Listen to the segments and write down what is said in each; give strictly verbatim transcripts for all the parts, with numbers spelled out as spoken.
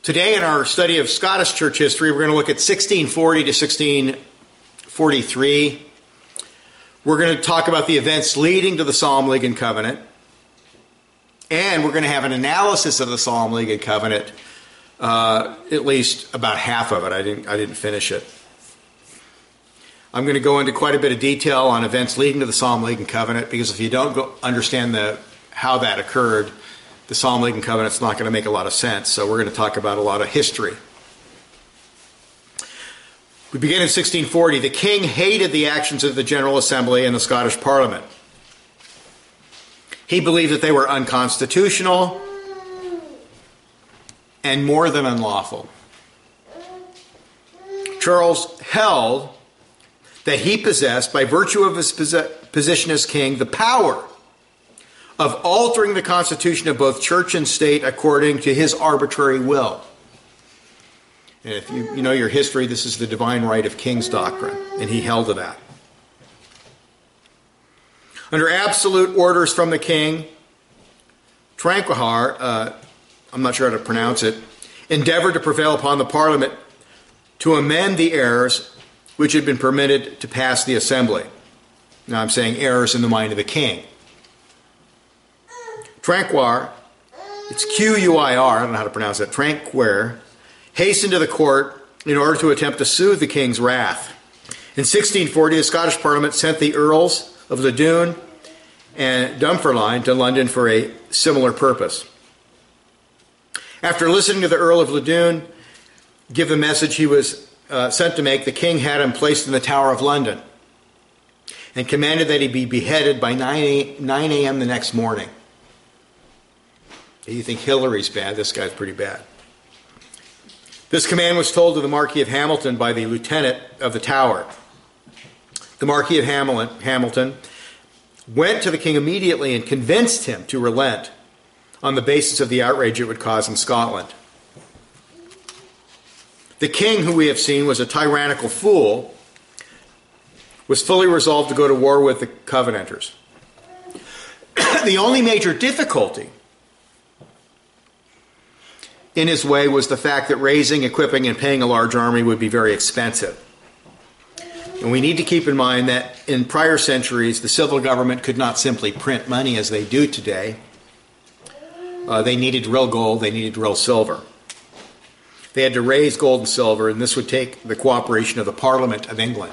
Today in our study of Scottish church history, we're going to look at sixteen forty to sixteen forty-three. We're going to talk about the events leading to the Solemn League and Covenant. And we're going to have an analysis of the Solemn League and Covenant, uh, at least about half of it. I didn't, I didn't finish it. I'm going to go into quite a bit of detail on events leading to the Solemn League and Covenant, because if you don't go understand the how that occurred, the Solemn League and Covenant is not going to make a lot of sense. So we're going to talk about a lot of history. We begin in sixteen forty. The king hated the actions of the General Assembly and the Scottish Parliament. He believed that they were unconstitutional and more than unlawful. Charles held that he possessed, by virtue of his position as king, the power of altering the constitution of both church and state according to his arbitrary will. And if you, you know your history, this is the divine right of kings doctrine, and he held to that. Under absolute orders from the king, Tranquillart, uh, I'm not sure how to pronounce it, endeavored to prevail upon the Parliament to amend the errors which had been permitted to pass the assembly. Now I'm saying errors in the mind of the king. Tranquillart, it's Q U I R, I don't know how to pronounce that, Tranquillart, hastened to the court in order to attempt to soothe the king's wrath. In sixteen forty, the Scottish Parliament sent the Earls of Loudoun and Dunfermline to London for a similar purpose. After listening to the Earl of Loudoun give the message he was uh, sent to make, the king had him placed in the Tower of London and commanded that he be beheaded by nine a.m. the next morning. You think Hillary's bad? This guy's pretty bad. This command was told to the Marquis of Hamilton by the lieutenant of the Tower. The Marquis of Hamilton went to the king immediately and convinced him to relent on the basis of the outrage it would cause in Scotland. The king, who we have seen was a tyrannical fool, was fully resolved to go to war with the Covenanters. The only major difficulty in his way was the fact that raising, equipping, and paying a large army would be very expensive. And we need to keep in mind that in prior centuries, the civil government could not simply print money as they do today. Uh, they needed real gold, they needed real silver. They had to raise gold and silver, and this would take the cooperation of the Parliament of England.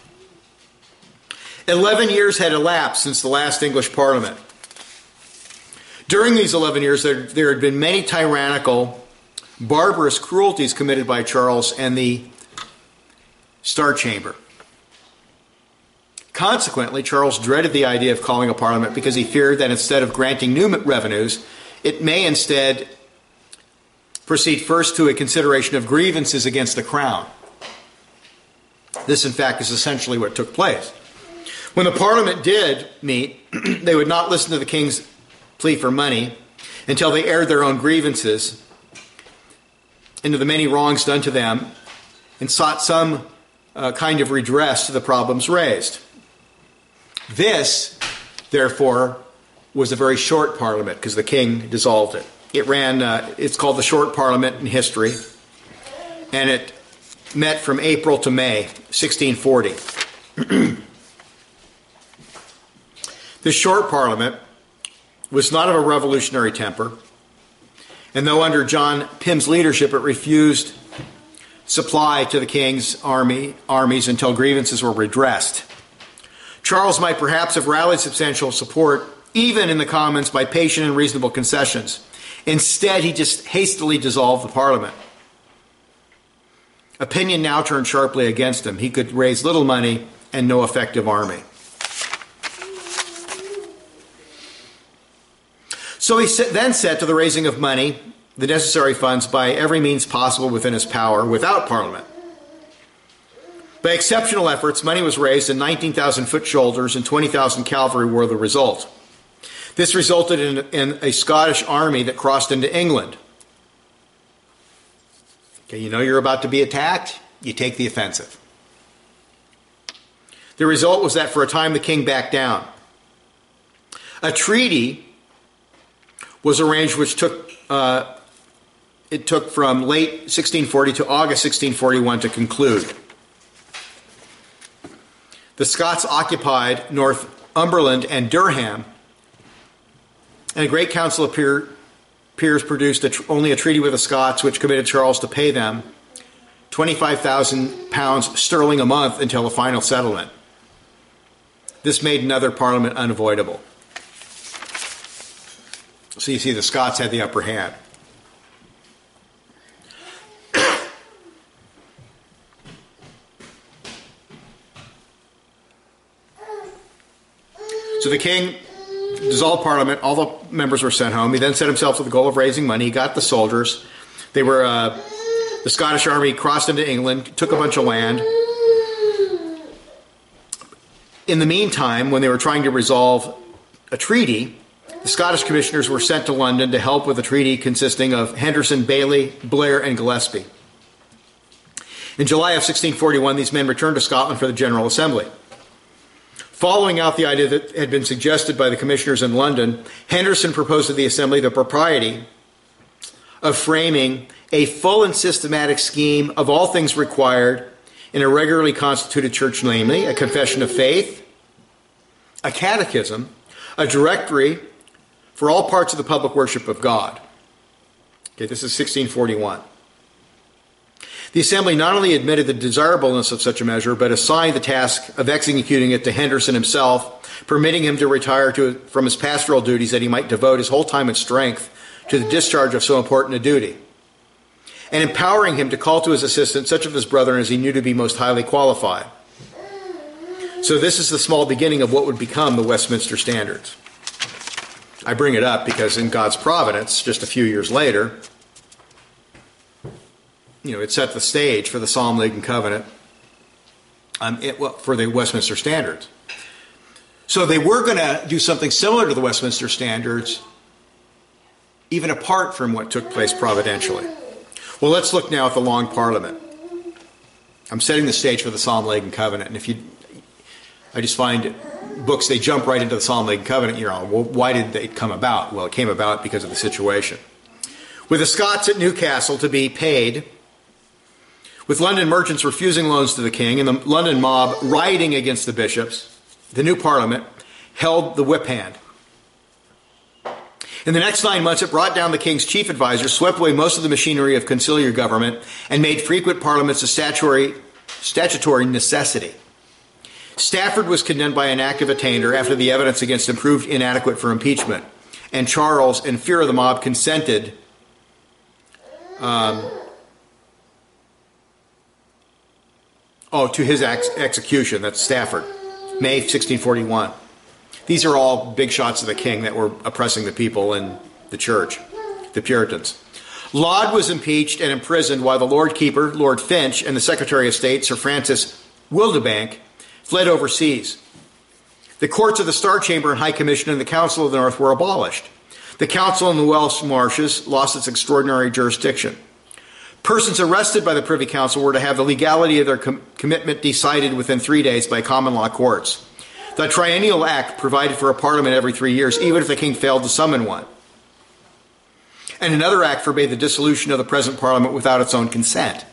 Eleven years had elapsed since the last English Parliament. During these eleven years, there, there had been many tyrannical, barbarous cruelties committed by Charles and the Star Chamber. Consequently, Charles dreaded the idea of calling a parliament because he feared that instead of granting new revenues, it may instead proceed first to a consideration of grievances against the crown. This, in fact, is essentially what took place. When the parliament did meet, they would not listen to the king's plea for money until they aired their own grievances into the many wrongs done to them and sought some uh, kind of redress to the problems raised. This, therefore, was a very short parliament because the king dissolved it. It ran, uh, it's called the Short Parliament in history, and it met from April to May, sixteen forty. This short parliament was not of a revolutionary temper, and though under John Pym's leadership it refused supply to the king's army armies until grievances were redressed, Charles might perhaps have rallied substantial support even in the Commons by patient and reasonable concessions. Instead, he just hastily dissolved the parliament. Opinion now turned sharply against him. He could raise little money and no effective army. So he then set to the raising of money, the necessary funds, by every means possible within his power, without Parliament. By exceptional efforts, money was raised and nineteen thousand foot soldiers and twenty thousand cavalry were the result. This resulted in, in a Scottish army that crossed into England. Okay, you know you're about to be attacked, you take the offensive. The result was that for a time the king backed down. A treaty was arranged which took uh, it took from late sixteen forty to August sixteen forty-one to conclude. The Scots occupied Northumberland and Durham, and a great council of peer, peers produced a tr- only a treaty with the Scots, which committed Charles to pay them twenty-five thousand pounds sterling a month until the final settlement. This made another parliament unavoidable. So you see, the Scots had the upper hand. So the king dissolved Parliament. All the members were sent home. He then set himself to the goal of raising money. He got the soldiers. They were uh, the Scottish army crossed into England, took a bunch of land. In the meantime, when they were trying to resolve a treaty, the Scottish commissioners were sent to London to help with a treaty consisting of Henderson, Bailey, Blair, and Gillespie. In July of sixteen forty-one, these men returned to Scotland for the General Assembly. Following out the idea that had been suggested by the commissioners in London, Henderson proposed to the Assembly the propriety of framing a full and systematic scheme of all things required in a regularly constituted church, namely a confession of faith, a catechism, a directory for all parts of the public worship of God. Okay, this is sixteen forty-one. The Assembly not only admitted the desirableness of such a measure, but assigned the task of executing it to Henderson himself, permitting him to retire to, from his pastoral duties that he might devote his whole time and strength to the discharge of so important a duty, and empowering him to call to his assistance such of his brethren as he knew to be most highly qualified. So this is the small beginning of what would become the Westminster Standards. I bring it up because in God's providence, just a few years later, you know, it set the stage for the Solemn League and Covenant, um, it, well, for the Westminster Standards. So they were going to do something similar to the Westminster Standards, even apart from what took place providentially. Well, let's look now at the Long Parliament. I'm setting the stage for the Solemn League and Covenant, and if you, I just find books, they jump right into the Solemn League and Covenant. You know, well, why did it come about? Well, it came about because of the situation. With the Scots at Newcastle to be paid, with London merchants refusing loans to the king, and the London mob rioting against the bishops, the new Parliament held the whip hand. In the next nine months, it brought down the king's chief advisor, swept away most of the machinery of conciliar government, and made frequent parliaments a statutory, statutory necessity. Stafford was condemned by an act of attainder after the evidence against him proved inadequate for impeachment, and Charles, in fear of the mob, consented um, oh, to his ex- execution. That's Stafford, May sixteen forty-one. These are all big shots of the king that were oppressing the people in the church, the Puritans. Laud was impeached and imprisoned while the Lord Keeper, Lord Finch, and the Secretary of State, Sir Francis Wildebank, fled overseas. The courts of the Star Chamber and High Commission and the Council of the North were abolished. The Council in the Welsh Marshes lost its extraordinary jurisdiction. Persons arrested by the Privy Council were to have the legality of their com- commitment decided within three days by common law courts. The Triennial Act provided for a parliament every three years, even if the king failed to summon one. And another act forbade the dissolution of the present parliament without its own consent.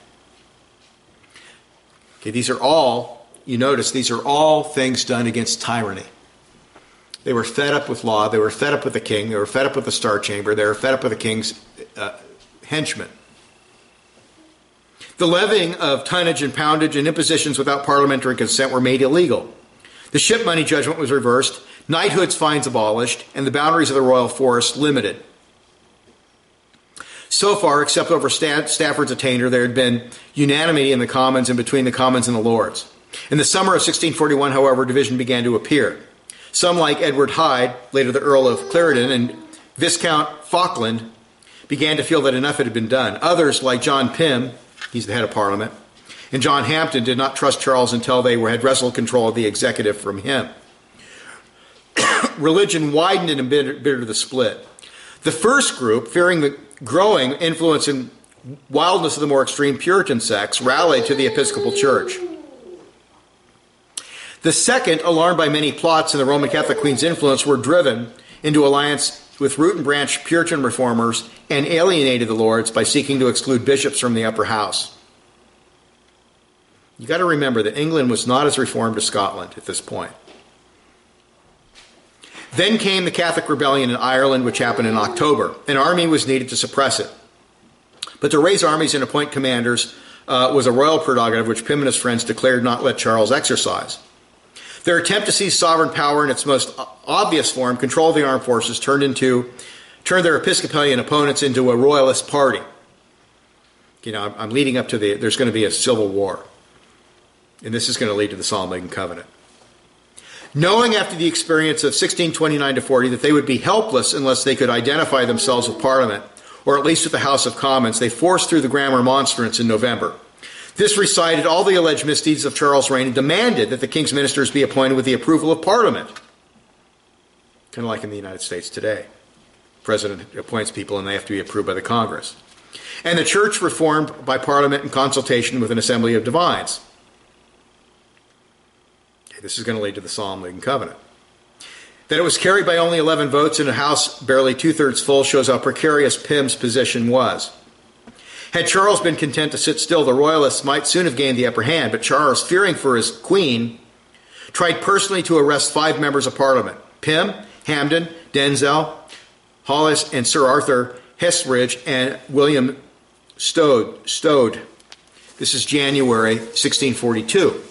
Okay, these are all, you notice, these are all things done against tyranny. They were fed up with law. They were fed up with the king. They were fed up with the Star Chamber. They were fed up with the king's uh, henchmen. The levying of tonnage and poundage and impositions without parliamentary consent were made illegal. The ship money judgment was reversed, knighthood's fines abolished, and the boundaries of the royal forest limited. So far, except over Stafford's attainder, there had been unanimity in the Commons and between the Commons and the Lords. In the summer of sixteen forty-one, however, division began to appear. Some, like Edward Hyde, later the Earl of Clarendon, and Viscount Falkland, began to feel that enough had been done. Others, like John Pym, he's the head of Parliament, and John Hampden, did not trust Charles until they were, had wrestled control of the executive from him. Religion widened and embittered the split. The first group, fearing the growing influence and wildness of the more extreme Puritan sects, rallied to the Episcopal Church. The second, alarmed by many plots and the Roman Catholic Queen's influence, were driven into alliance with root and branch Puritan reformers and alienated the Lords by seeking to exclude bishops from the upper house. You've got to remember that England was not as reformed as Scotland at this point. Then came the Catholic rebellion in Ireland, which happened in October. An army was needed to suppress it. But to raise armies and appoint commanders uh, was a royal prerogative which Pym and his friends declared not let Charles exercise. Their attempt to seize sovereign power in its most obvious form, control of the armed forces, turned into turned their Episcopalian opponents into a royalist party. You know, I'm leading up to the, there's going to be a civil war. And this is going to lead to the Solemn League and Covenant. Knowing after the experience of sixteen twenty-nine to forty that they would be helpless unless they could identify themselves with Parliament, or at least with the House of Commons, they forced through the Grand Remonstrance in November. This recited all the alleged misdeeds of Charles' reign and demanded that the king's ministers be appointed with the approval of Parliament. Kind of like in the United States today. The president appoints people and they have to be approved by the Congress. And the church reformed by Parliament in consultation with an assembly of divines. Okay, this is going to lead to the Solemn League and Covenant. That it was carried by only eleven votes in a House barely two-thirds full shows how precarious Pym's position was. Had Charles been content to sit still, the royalists might soon have gained the upper hand, but Charles, fearing for his queen, tried personally to arrest five members of Parliament: Pym, Hampden, Denzel, Hollis, and Sir Arthur Hestridge, and William Stode. Stode. This is January sixteen forty-two.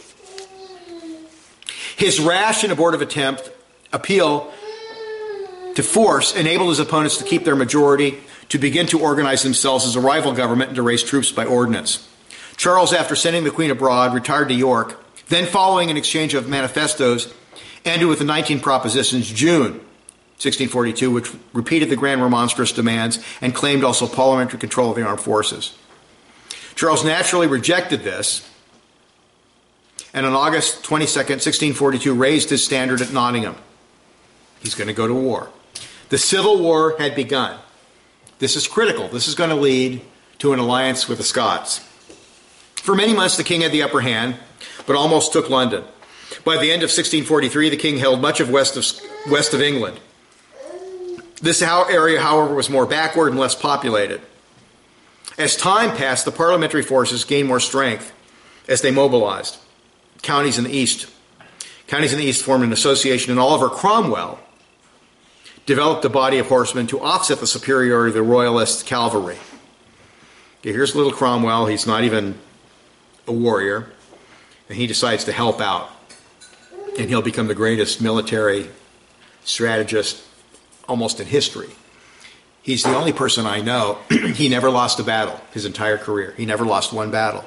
His rash and abortive attempt appeal to force enabled his opponents to keep their majority, to begin to organize themselves as a rival government, and to raise troops by ordinance. Charles, after sending the Queen abroad, retired to York, then following an exchange of manifestos, ended with the nineteen Propositions, June sixteen forty-two, which repeated the Grand Remonstrance demands and claimed also parliamentary control of the armed forces. Charles naturally rejected this, and on August twenty-second, sixteen forty-two, raised his standard at Nottingham. He's going to go to war. The Civil War had begun. This is critical. This is going to lead to an alliance with the Scots. For many months, the king had the upper hand, but almost took London. By the end of sixteen forty-three, the king held much of west of, west of England. This area, however, was more backward and less populated. As time passed, the parliamentary forces gained more strength as they mobilized. Counties in the east. Counties in the east formed an association, and Oliver Cromwell developed a body of horsemen to offset the superiority of the royalist cavalry. Okay, here's little Cromwell. He's not even a warrior, and he decides to help out. And he'll become the greatest military strategist almost in history. He's the only person I know, he never lost a battle his entire career. He never lost one battle.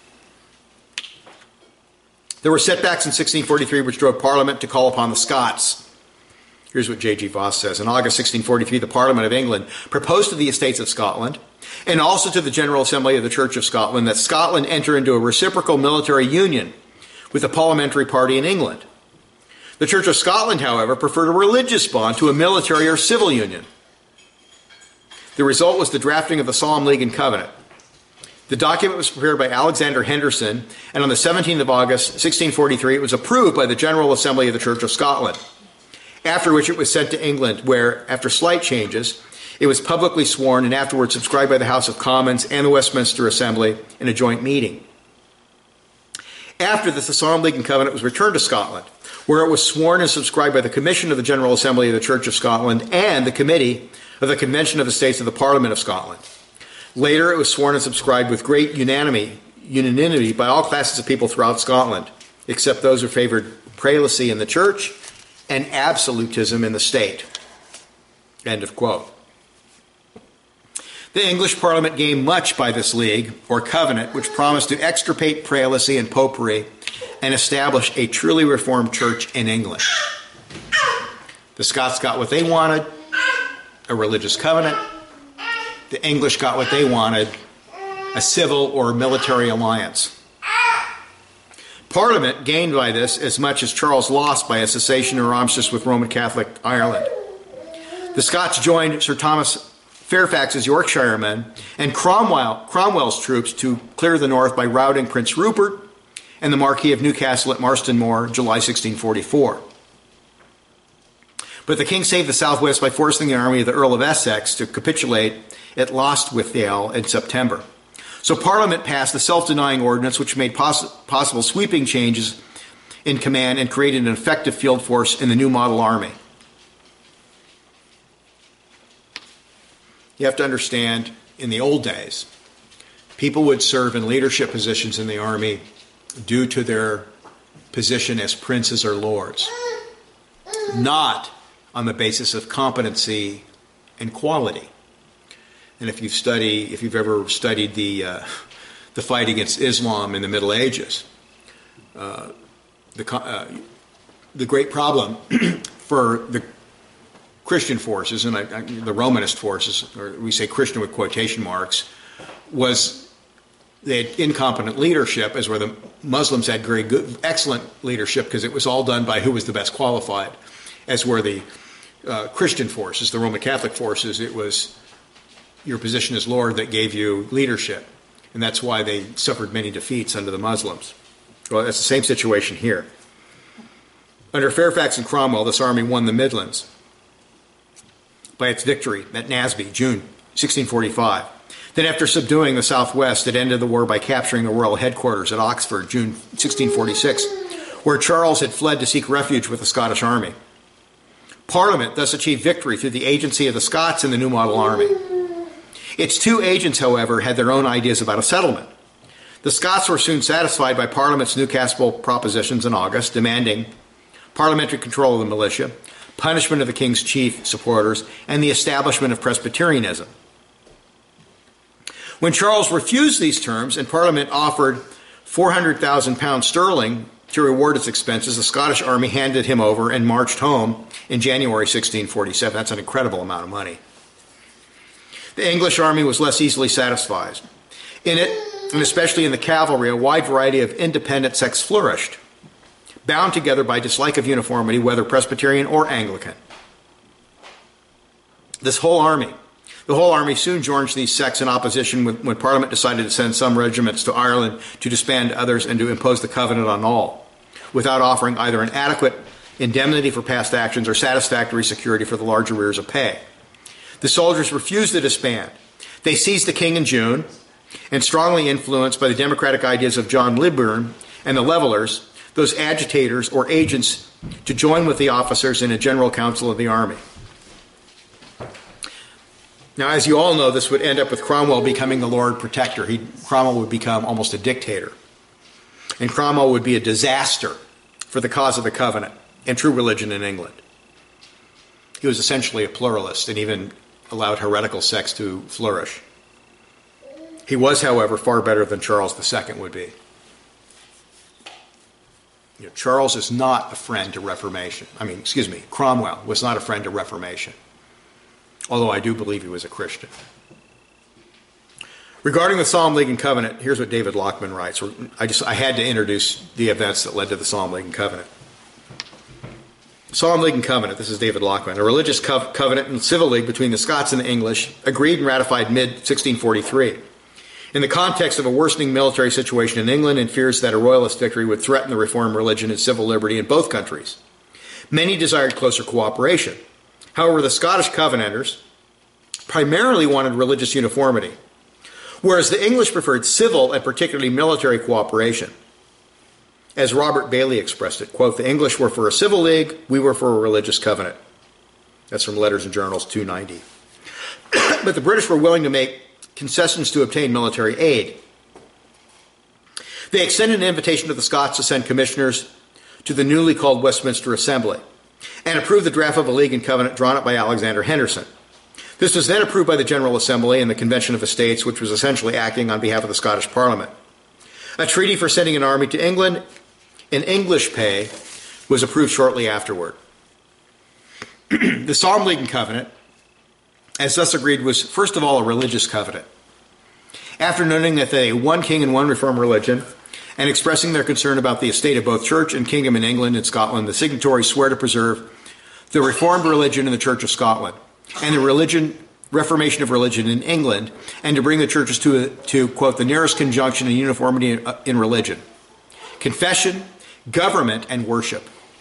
There were setbacks in sixteen forty-three which drove Parliament to call upon the Scots. Here's what J G Voss says. In August sixteen forty-three, the Parliament of England proposed to the Estates of Scotland and also to the General Assembly of the Church of Scotland that Scotland enter into a reciprocal military union with the parliamentary party in England. The Church of Scotland, however, preferred a religious bond to a military or civil union. The result was the drafting of the Solemn League and Covenant. The document was prepared by Alexander Henderson, and on the seventeenth of August, sixteen forty-three, it was approved by the General Assembly of the Church of Scotland, after which it was sent to England, where, after slight changes, it was publicly sworn and afterwards subscribed by the House of Commons and the Westminster Assembly in a joint meeting. After this, the Solemn League and Covenant was returned to Scotland, where it was sworn and subscribed by the Commission of the General Assembly of the Church of Scotland and the Committee of the Convention of the States of the Parliament of Scotland. Later, it was sworn and subscribed with great unanimity, unanimity by all classes of people throughout Scotland, except those who favored prelacy in the church and absolutism in the state. End of quote. The English Parliament gained much by this league, or covenant, which promised to extirpate prelacy and popery and establish a truly reformed church in England. The Scots got what they wanted, a religious covenant. The English got what they wanted, a civil or military alliance. Parliament gained by this as much as Charles lost by a cessation or armistice with Roman Catholic Ireland. The Scots joined Sir Thomas Fairfax's Yorkshiremen and Cromwell, Cromwell's troops to clear the north by routing Prince Rupert and the Marquis of Newcastle at Marston Moor, July sixteen forty-four. But the king saved the southwest by forcing the army of the Earl of Essex to capitulate at Lostwithiel in September. So Parliament passed the self-denying ordinance which made poss- possible sweeping changes in command and created an effective field force in the new model army. You have to understand, in the old days, people would serve in leadership positions in the army due to their position as princes or lords, not on the basis of competency and quality. And if you've studied, if you've ever studied the uh, the fight against Islam in the Middle Ages, uh, the uh, the great problem for the Christian forces, and I, I, the Romanist forces, or we say Christian with quotation marks, was they had incompetent leadership, as where the Muslims had very good, excellent leadership because it was all done by who was the best qualified, as were the uh, Christian forces, the Roman Catholic forces, it was your position as Lord that gave you leadership. And that's why they suffered many defeats under the Muslims. Well, that's the same situation here. Under Fairfax and Cromwell, this army won the Midlands by its victory at Naseby, June sixteen forty-five. Then after subduing the southwest, it ended the war by capturing the royal headquarters at Oxford, June sixteen forty-six, where Charles had fled to seek refuge with the Scottish army. Parliament thus achieved victory through the agency of the Scots and the new model army. Its two agents, however, had their own ideas about a settlement. The Scots were soon satisfied by Parliament's Newcastle propositions in August, demanding parliamentary control of the militia, punishment of the king's chief supporters, and the establishment of Presbyterianism. When Charles refused these terms and Parliament offered four hundred thousand pounds sterling to reward its expenses, the Scottish army handed him over and marched home in January sixteen forty-seven. That's an incredible amount of money. The English army was less easily satisfied. In it, and especially in the cavalry, a wide variety of independent sects flourished, bound together by dislike of uniformity, whether Presbyterian or Anglican. This whole army, the whole army soon joined these sects in opposition when, when Parliament decided to send some regiments to Ireland to disband others and to impose the Covenant on all, without offering either an adequate indemnity for past actions or satisfactory security for the large arrears of pay. The soldiers refused to disband. They seized the king in June, and strongly influenced by the democratic ideas of John Liburn and the Levellers, those agitators or agents to join with the officers in a general council of the army. Now, as you all know, this would end up with Cromwell becoming the Lord Protector. He, Cromwell would become almost a dictator. And Cromwell would be a disaster for the cause of the Covenant and true religion in England. He was essentially a pluralist and even allowed heretical sects to flourish. He was, however, far better than Charles the Second would be. You know, Charles is not a friend to Reformation. I mean, excuse me, Cromwell was not a friend to Reformation, although I do believe he was a Christian. Regarding the Solemn League and Covenant, here's what David Lockman writes. I just I had to introduce the events that led to the Solemn League and Covenant. Solemn League and Covenant, this is David Lockman, a religious co- covenant and civil league between the Scots and the English, agreed and ratified mid sixteen forty-three. In the context of a worsening military situation in England and fears that a royalist victory would threaten the reformed religion and civil liberty in both countries, many desired closer cooperation. However, the Scottish Covenanters primarily wanted religious uniformity, whereas the English preferred civil and particularly military cooperation. As Robert Bailey expressed it, quote, "The English were for a civil league, we were for a religious covenant." That's from Letters and Journals two ninety. But the British were willing to make concessions to obtain military aid. They extended an invitation to the Scots to send commissioners to the newly called Westminster Assembly and approved the draft of a league and covenant drawn up by Alexander Henderson. This was then approved by the General Assembly and the Convention of Estates, which was essentially acting on behalf of the Scottish Parliament. A treaty for sending an army to England in English pay was approved shortly afterward. The Solemn League and Covenant, as thus agreed, was first of all a religious covenant. After noting that they one king and one reformed religion, and expressing their concern about the estate of both church and kingdom in England and Scotland, the signatories swear to preserve the reformed religion in the Church of Scotland and the religion reformation of religion in England, and to bring the churches to, to quote, "the nearest conjunction and uniformity in, uh, in religion, confession, government, and worship."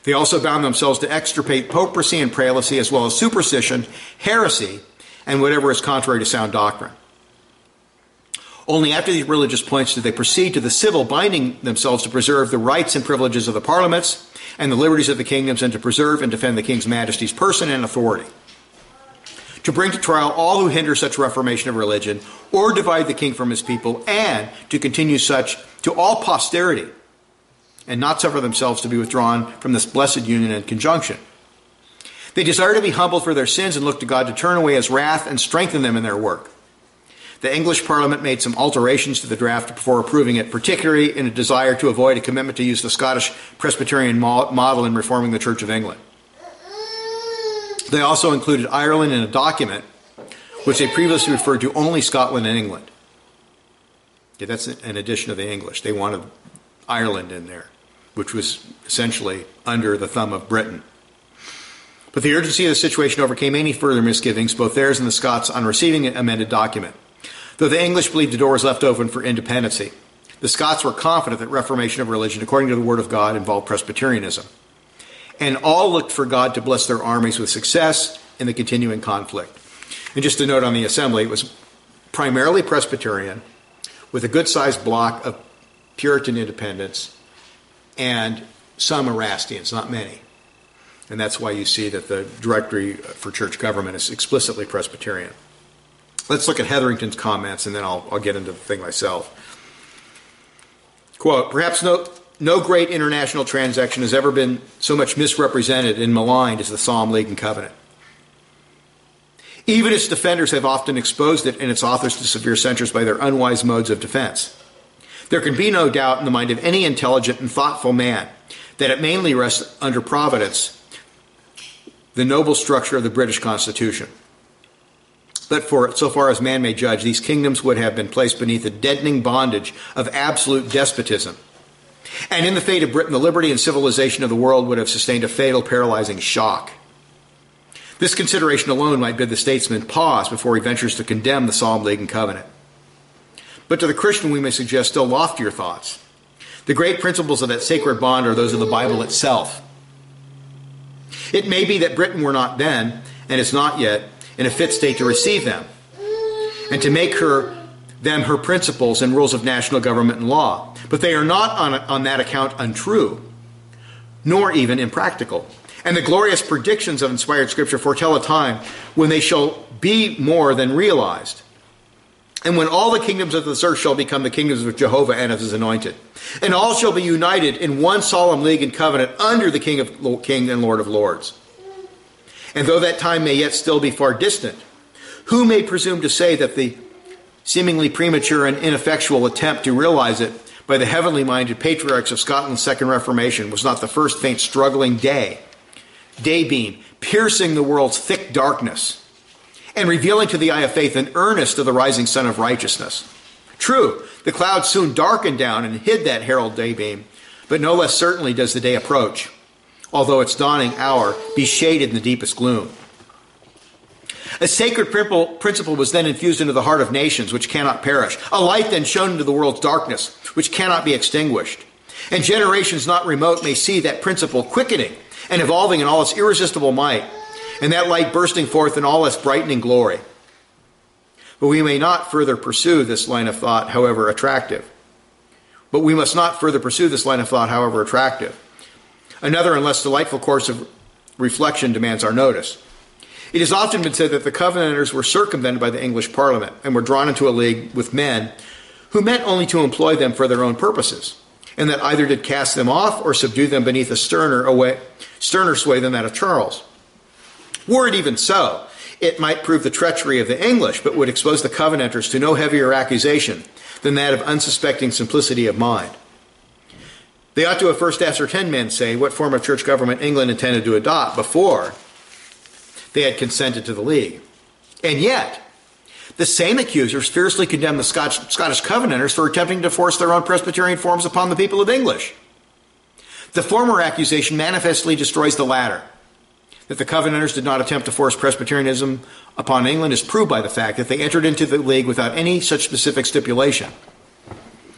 They also bound themselves to extirpate popery and prelacy, as well as superstition, heresy, and whatever is contrary to sound doctrine. Only after these religious points did they proceed to the civil, binding themselves to preserve the rights and privileges of the parliaments and the liberties of the kingdoms, and to preserve and defend the king's majesty's person and authority. To bring to trial all who hinder such reformation of religion, or divide the king from his people, and to continue such to all posterity, and not suffer themselves to be withdrawn from this blessed union and conjunction. They desire to be humbled for their sins and look to God to turn away his wrath and strengthen them in their work. The English Parliament made some alterations to the draft before approving it, particularly in a desire to avoid a commitment to use the Scottish Presbyterian model in reforming the Church of England. They also included Ireland in a document which they previously referred to only Scotland and England. Okay, that's an addition of the English. They wanted Ireland in there, which was essentially under the thumb of Britain. But the urgency of the situation overcame any further misgivings, both theirs and the Scots, on receiving an amended document. Though the English believed the door was left open for independency, the Scots were confident that reformation of religion, according to the Word of God, involved Presbyterianism. And all looked for God to bless their armies with success in the continuing conflict. And just a note on the assembly, it was primarily Presbyterian, with a good-sized block of Puritan independents and some Erastians, not many. And that's why you see that the Directory for Church Government is explicitly Presbyterian. Let's look at Hetherington's comments, and then I'll, I'll get into the thing myself. Quote, perhaps no, no great international transaction has ever been so much misrepresented and maligned as the Solemn League and Covenant. Even its defenders have often exposed it and its authors to severe censures by their unwise modes of defense. There can be no doubt in the mind of any intelligent and thoughtful man that it mainly rests under Providence, the noble structure of the British Constitution. But for so far as man may judge, these kingdoms would have been placed beneath the deadening bondage of absolute despotism. And in the fate of Britain, the liberty and civilization of the world would have sustained a fatal, paralyzing shock. This consideration alone might bid the statesman pause before he ventures to condemn the Solemn League and Covenant. But to the Christian, we may suggest still loftier thoughts. The great principles of that sacred bond are those of the Bible itself. It may be that Britain were not then, and is not yet, in a fit state to receive them, and to make her them her principles and rules of national government and law. But they are not on, on that account untrue, nor even impractical. And the glorious predictions of inspired Scripture foretell a time when they shall be more than realized, and when all the kingdoms of this earth shall become the kingdoms of Jehovah and of his anointed, and all shall be united in one solemn league and covenant under the King of King and Lord of Lords. And though that time may yet still be far distant, who may presume to say that the seemingly premature and ineffectual attempt to realize it by the heavenly-minded patriarchs of Scotland's Second Reformation was not the first faint struggling day, daybeam, piercing the world's thick darkness, and revealing to the eye of faith an earnest of the rising sun of righteousness? True, the clouds soon darkened down and hid that herald daybeam, but no less certainly does the day approach, although its dawning hour be shaded in the deepest gloom. A sacred principle was then infused into the heart of nations, which cannot perish. A light then shone into the world's darkness, which cannot be extinguished. And generations not remote may see that principle quickening and evolving in all its irresistible might, and that light bursting forth in all its brightening glory. But we may not further pursue this line of thought, however attractive. But we must not further pursue this line of thought, however attractive. Another and less delightful course of reflection demands our notice. It has often been said that the Covenanters were circumvented by the English Parliament and were drawn into a league with men who meant only to employ them for their own purposes, and that either did cast them off or subdue them beneath a sterner, away, sterner sway than that of Charles. Were it even so, it might prove the treachery of the English, but would expose the Covenanters to no heavier accusation than that of unsuspecting simplicity of mind. They ought to have first ascertained, men say, what form of church government England intended to adopt before they had consented to the League. And yet, the same accusers fiercely condemned the Scotch, Scottish Covenanters for attempting to force their own Presbyterian forms upon the people of English. The former accusation manifestly destroys the latter. That the Covenanters did not attempt to force Presbyterianism upon England is proved by the fact that they entered into the League without any such specific stipulation.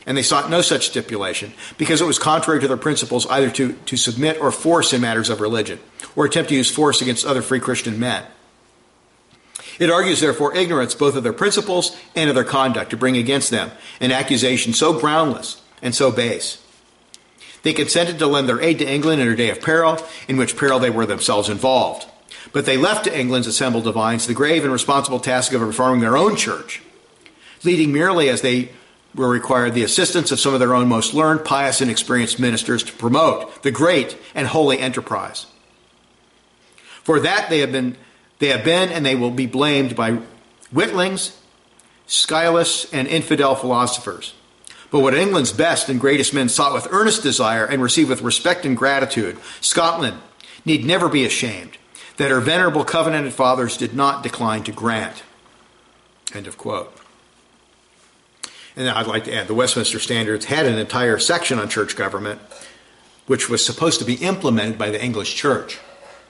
and they sought no such stipulation, because it was contrary to their principles either to, to submit or force in matters of religion, or attempt to use force against other free Christian men. It argues, therefore, ignorance both of their principles and of their conduct to bring against them an accusation so groundless and so base. They consented to lend their aid to England in her day of peril, in which peril they were themselves involved. But they left to England's assembled divines the grave and responsible task of reforming their own church, leading merely as they were required the assistance of some of their own most learned, pious, and experienced ministers to promote the great and holy enterprise. For that they have been They have been and they will be blamed by witlings, scurrilous, and infidel philosophers. But what England's best and greatest men sought with earnest desire and received with respect and gratitude, Scotland need never be ashamed that her venerable covenanted fathers did not decline to grant. End of quote. And I'd like to add, the Westminster Standards had an entire section on church government, which was supposed to be implemented by the English church.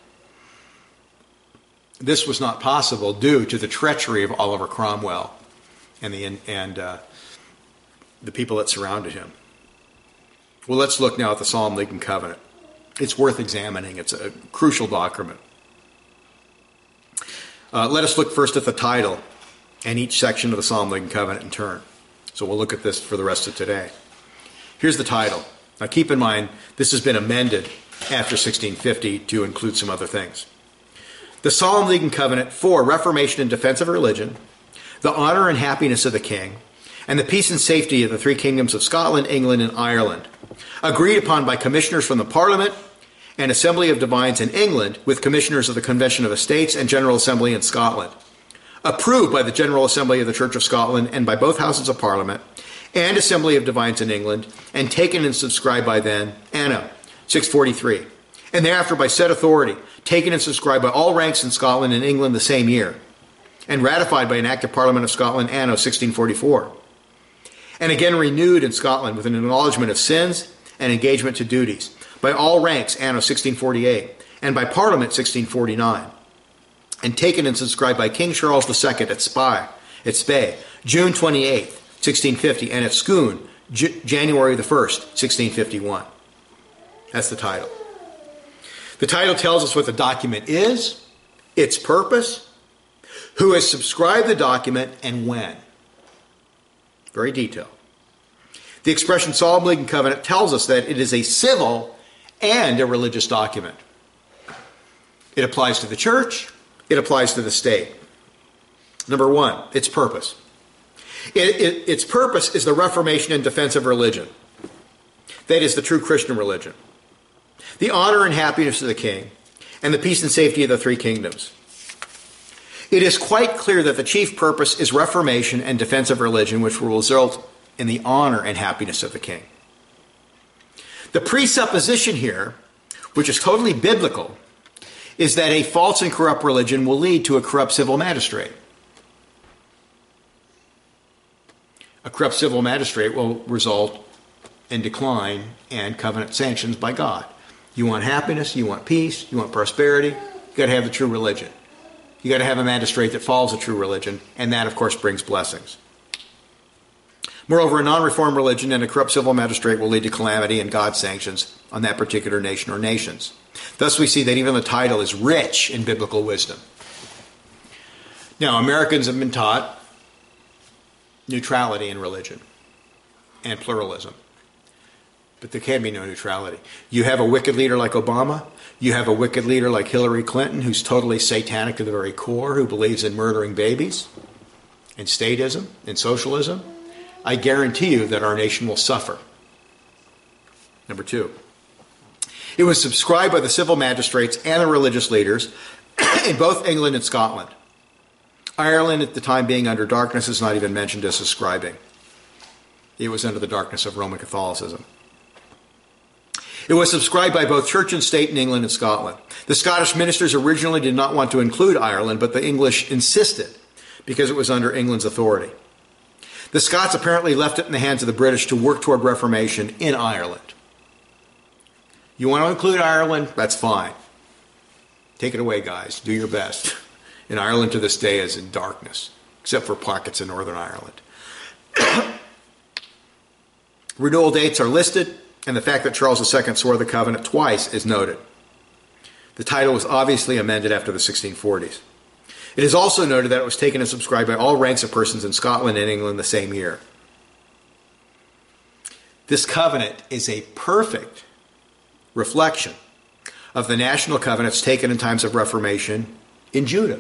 This was not possible due to the treachery of Oliver Cromwell and the and uh, the people that surrounded him. Well, let's look now at the Solemn League and Covenant. It's worth examining. It's a crucial document. Uh, let us look first at the title and each section of the Solemn League and Covenant in turn. So we'll look at this for the rest of today. Here's the title. Now keep in mind, this has been amended after sixteen fifty to include some other things. The Solemn League and Covenant for Reformation and Defense of Religion, the honor and happiness of the King, and the peace and safety of the three kingdoms of Scotland, England, and Ireland, agreed upon by commissioners from the Parliament and Assembly of Divines in England, with commissioners of the Convention of Estates and General Assembly in Scotland, approved by the General Assembly of the Church of Scotland and by both Houses of Parliament, and Assembly of Divines in England, and taken and subscribed by then, Anno six forty-three, and thereafter by said authority, taken and subscribed by all ranks in Scotland and England the same year, and ratified by an Act of Parliament of Scotland Anno sixteen forty-four, and again renewed in Scotland with an acknowledgement of sins and engagement to duties by all ranks Anno sixteen forty-eight, and by Parliament sixteen forty-nine, and taken and subscribed by King Charles the Second at Spy, at Spey, June twenty-eighth, sixteen fifty, and at Scone, J- January the first, sixteen fifty-one. That's the title. The title tells us what the document is, its purpose, who has subscribed the document, and when. Very detailed. The expression Solemn League and Covenant tells us that it is a civil and a religious document. It applies to the church, it applies to the state. Number one, its purpose. It, it, its purpose is the reformation and defense of religion. That is the true Christian religion. The honor and happiness of the King, and the peace and safety of the three kingdoms. It is quite clear that the chief purpose is reformation and defense of religion, which will result in the honor and happiness of the King. The presupposition here, which is totally biblical, is that a false and corrupt religion will lead to a corrupt civil magistrate. A corrupt civil magistrate will result in decline and covenant sanctions by God. You want happiness, you want peace, you want prosperity, you've got to have the true religion. You've got to have a magistrate that follows the true religion, and that, of course, brings blessings. Moreover, a non-reformed religion and a corrupt civil magistrate will lead to calamity and God's sanctions on that particular nation or nations. Thus, we see that even the title is rich in biblical wisdom. Now, Americans have been taught neutrality in religion and pluralism. But there can be no neutrality. You have a wicked leader like Obama. You have a wicked leader like Hillary Clinton, who's totally satanic to the very core, who believes in murdering babies, in statism, in socialism. I guarantee you that our nation will suffer. Number two, it was subscribed by the civil magistrates and the religious leaders in both England and Scotland. Ireland, at the time being under darkness, is not even mentioned as subscribing. It was under the darkness of Roman Catholicism. It was subscribed by both church and state in England and Scotland. The Scottish ministers originally did not want to include Ireland, but the English insisted because it was under England's authority. The Scots apparently left it in the hands of the British to work toward reformation in Ireland. You want to include Ireland? That's fine. Take it away, guys. Do your best. And Ireland to this day is in darkness, except for pockets in Northern Ireland. Renewal dates are listed, and the fact that Charles the Second swore the covenant twice is noted. The title was obviously amended after the sixteen forties. It is also noted that it was taken and subscribed by all ranks of persons in Scotland and England the same year. This covenant is a perfect reflection of the national covenants taken in times of Reformation in Judah.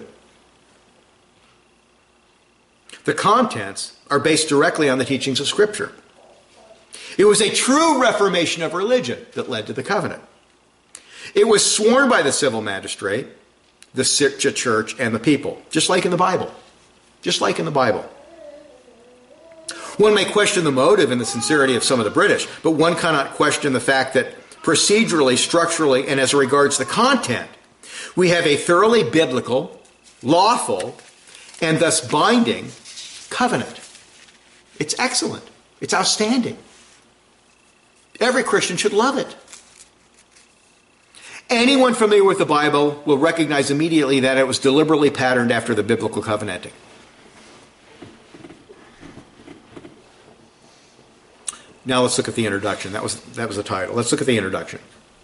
The contents are based directly on the teachings of Scripture. It was a true reformation of religion that led to the covenant. It was sworn by the civil magistrate, the church, and the people, just like in the Bible. Just like in the Bible. One may question the motive and the sincerity of some of the British, but one cannot question the fact that procedurally, structurally, and as regards the content, we have a thoroughly biblical, lawful, and thus binding covenant. It's excellent. It's outstanding. Every Christian should love it. Anyone familiar with the Bible will recognize immediately that it was deliberately patterned after the biblical covenanting. Now let's look at the introduction. That was, that was the title. Let's look at the introduction.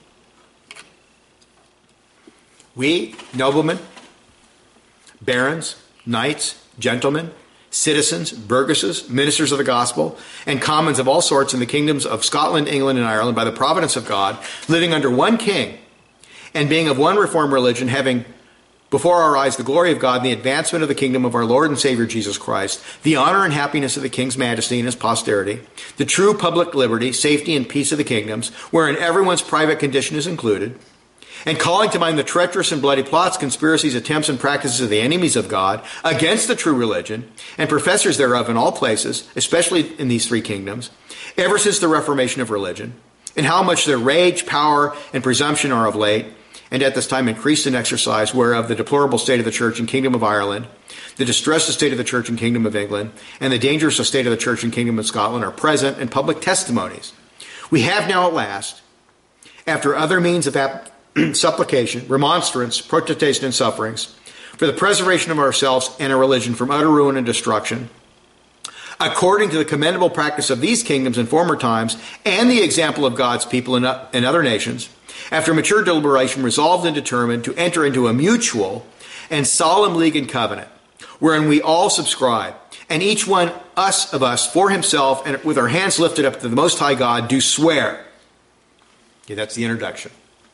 We, noblemen, barons, knights, gentlemen, citizens, burgesses, ministers of the gospel, and commons of all sorts in the kingdoms of Scotland, England, and Ireland by the providence of God, living under one king, and being of one reformed religion, having before our eyes the glory of God and the advancement of the kingdom of our Lord and Savior Jesus Christ, the honor and happiness of the king's majesty and his posterity, the true public liberty, safety, and peace of the kingdoms, wherein everyone's private condition is included, and calling to mind the treacherous and bloody plots, conspiracies, attempts, and practices of the enemies of God against the true religion, and professors thereof in all places, especially in these three kingdoms, ever since the reformation of religion, and how much their rage, power, and presumption are of late, and at this time increased in exercise, whereof the deplorable state of the church and kingdom of Ireland, the distressed state of the church and kingdom of England, and the dangerous state of the church and kingdom of Scotland are present and public testimonies. We have now at last, after other means of ap- supplication, remonstrance, protestation, and sufferings, for the preservation of ourselves and our religion from utter ruin and destruction, according to the commendable practice of these kingdoms in former times, and the example of God's people in, uh, in other nations, after mature deliberation, resolved and determined to enter into a mutual and solemn league and covenant, wherein we all subscribe, and each one us of us for himself, and with our hands lifted up to the Most High God, do swear. Okay, that's the introduction.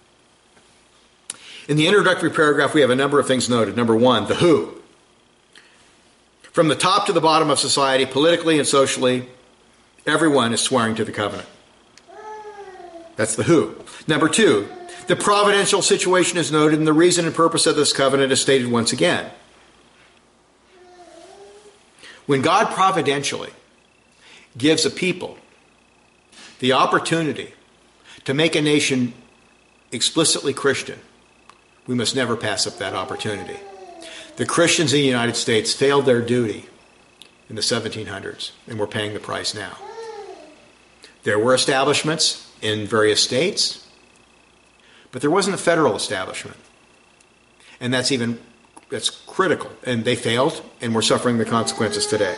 In the introductory paragraph, we have a number of things noted. Number one, the who. From the top to the bottom of society, politically and socially, everyone is swearing to the covenant. That's the who. Number two, the providential situation is noted, and the reason and purpose of this covenant is stated once again. When God providentially gives a people the opportunity to make a nation explicitly Christian, we must never pass up that opportunity. The Christians in the United States failed their duty in the seventeen hundreds, and we're paying the price now. There were establishments in various states, but there wasn't a federal establishment. And that's even, that's critical. And they failed, and we're suffering the consequences today.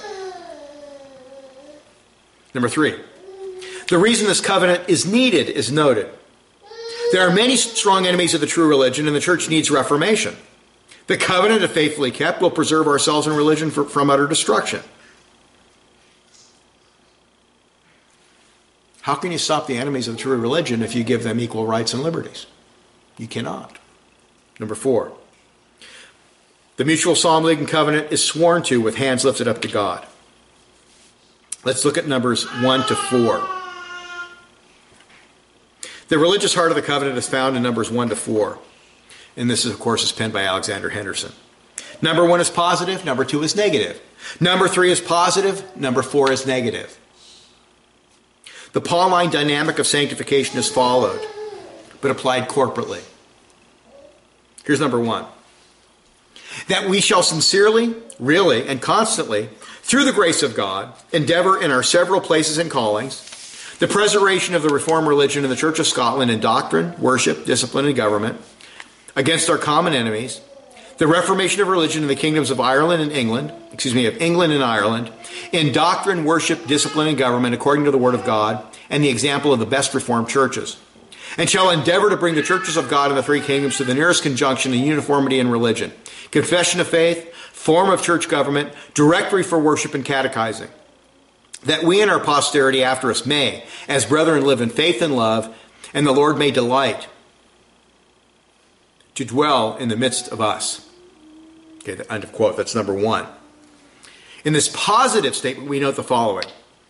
Number three, the reason this covenant is needed is noted. There are many strong enemies of the true religion, and the church needs reformation. The covenant, if faithfully kept, will preserve ourselves and religion for, from utter destruction. How can you stop the enemies of the true religion if you give them equal rights and liberties? You cannot. Number four, the mutual solemn league and covenant is sworn to with hands lifted up to God. Let's look at numbers one to four. The religious heart of the covenant is found in numbers one to four. And this, of course, is penned by Alexander Henderson. Number one is positive. Number two is negative. Number three is positive. Number four is negative. The Pauline dynamic of sanctification is followed, but applied corporately. Here's number one. That we shall sincerely, really, and constantly, through the grace of God, endeavor in our several places and callings, the preservation of the Reformed religion in the Church of Scotland in doctrine, worship, discipline, and government, against our common enemies, The reformation of religion in the kingdoms of Ireland and England, excuse me, of England and Ireland, in doctrine, worship, discipline, and government according to the word of God and the example of the best reformed churches, and shall endeavor to bring the churches of God in the three kingdoms to the nearest conjunction and uniformity in religion, confession of faith, form of church government, directory for worship and catechizing, that we and our posterity after us may, as brethren, live in faith and love, and the Lord may delight to dwell in the midst of us. Okay, the end of quote. That's number one. In this positive statement, we note the following.